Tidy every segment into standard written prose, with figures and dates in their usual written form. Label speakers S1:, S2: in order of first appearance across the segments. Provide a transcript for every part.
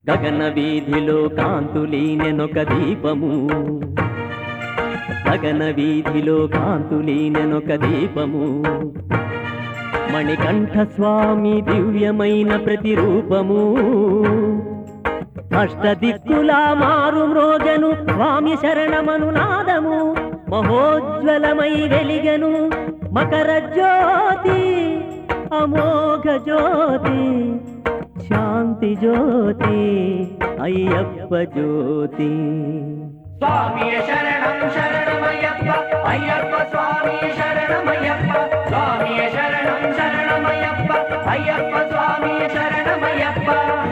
S1: గగన వీధిలో కాంతులీనెనొక దీపము, గగన వీధిలో కాంతులీనెనొక దీపము, మణికంఠ స్వామి దివ్యమైన ప్రతిరూపము. అష్టదిక్కులా మారు మ్రోగెను స్వామి శరణమను నాదము, మహోజ్వలమై వెలిగెను మకర జ్యోతి, అమోఘ జ్యోతి, శాంతి జ్యోతి, అయ్యప్ప జ్యోతి.
S2: స్వామి శరణం శరణమయ్యప్ప, అయ్యప్ప స్వామి శరణమయ్యప్ప, స్వామి శరణం శరణమయ్యప్ప, అయ్యప్ప స్వామి శరణమయ్యప్ప.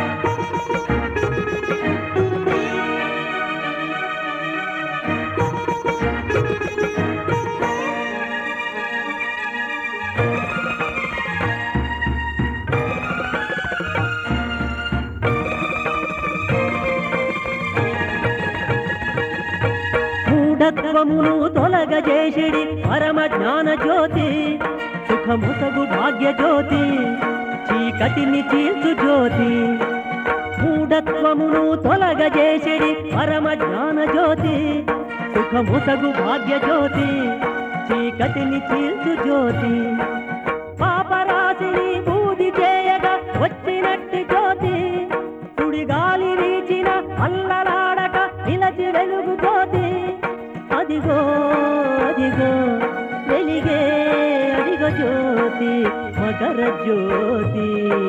S1: మూఢత్వమును తొలగజేసిడి పరమ జ్ఞాన జ్యోతి, సుఖముసగు భాగ్య జ్యోతి, చీకటిని చీల్చు జ్యోతి. మూఢత్వమును తొలగజేసిడి పరమ జ్ఞాన జ్యోతి, సుఖముసగు భాగ్య జ్యోతి, చీకటిని చీల్చు జ్యోతి. పాపరాశిని బూది చేయగా వచ్చినట్టి జ్యోతి, సుడిగాలి వీచిన అల్లలాడక నిలచి వెలుగు జ్యోతి. అదిగో అదిగో వెలిగే అదిగో జ్యోతి, మకర జ్యోతి.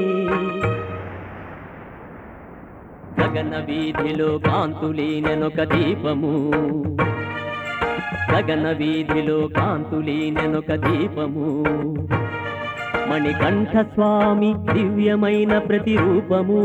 S1: గగన వీధిలో కాంతులీనెనొక దీపము, గగన వీధిలో కాంతులీనెనొక దీపము, మణికంఠ స్వామి దివ్యమైన ప్రతిరూపము.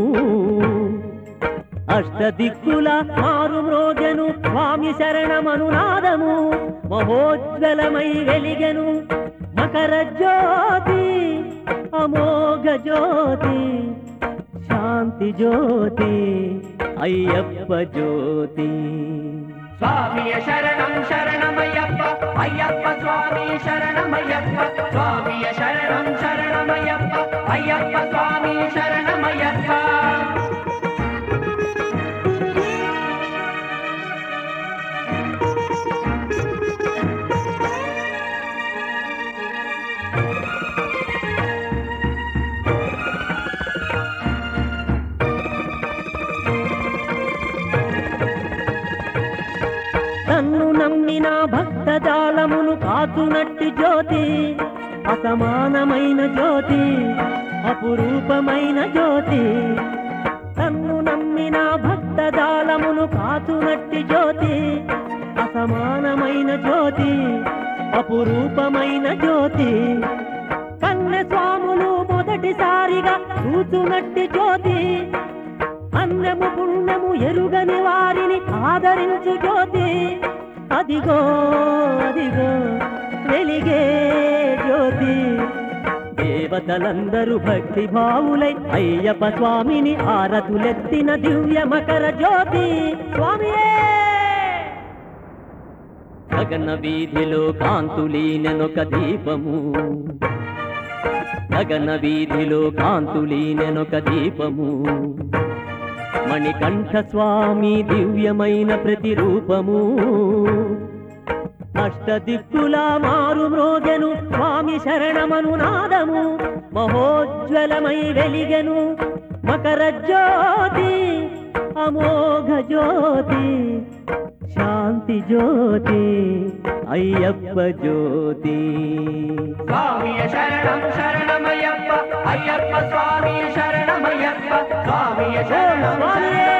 S1: అష్టదిక్కుల మారు మ్రోగెను స్వామి శరణమను నాదము, మహోజ్వలమై వెలిగెను మకర జ్యోతి, అమోఘ జ్యోతి, శాంతి జ్యోతి, అయ్యప్ప జ్యోతి.
S2: స్వామి శరణం శరణమయ్యప్ప, అయ్యప్ప స్వామి శరణమయ్యప్ప, స్వామి శరణం శరణమయ్యప్ప, అయ్యప్ప స్వామి శరణమయ్యప్ప.
S1: తన్ను నమ్మిన భక్త జాలమును కాచునట్టి జ్యోతి, అసమానమైన జ్యోతి, అపురూపమైన జ్యోతి. తన్ను నమ్మిన భక్త జాలమును కాచునట్టి జ్యోతి, అసమానమైన జ్యోతి, అపురూపమైన జ్యోతి. కన్నె స్వాములు మొదటిసారిగా చూచునట్టి జ్యోతి, అన్నము పుణ్యము ఎరుగని వారిని ఆదరించు జ్యోతి. అదిగో అదిగో వెలిగే జ్యోతి, దేవతలందరూ భక్తి భావులై అయ్యప్ప స్వామిని ఆరతులెత్తిన దివ్య మకర జ్యోతి. స్వామియే! గగన వీధిలో కాంతులీనెనొక దీపము, గగన వీధిలో కాంతులీనెనొక దీపము, మణికంఠ స్వామి దివ్యమైన ప్రతిరూపము. అష్టదిక్కులా మారు మ్రోగెను స్వామి శరణమను నాదము, మహోజ్వలమై వెలిగెను మకర జ్యోతి, అమోఘ జ్యోతి, శాంతి జ్యోతి, అయ్యప్ప జ్యోతి.
S2: స్వామి శరణం శరణమయ్యప్ప, అయ్యప్ప స్వామి శరణమయ్యప్ప, స్వామి శరణం శరణమయ్యప్ప.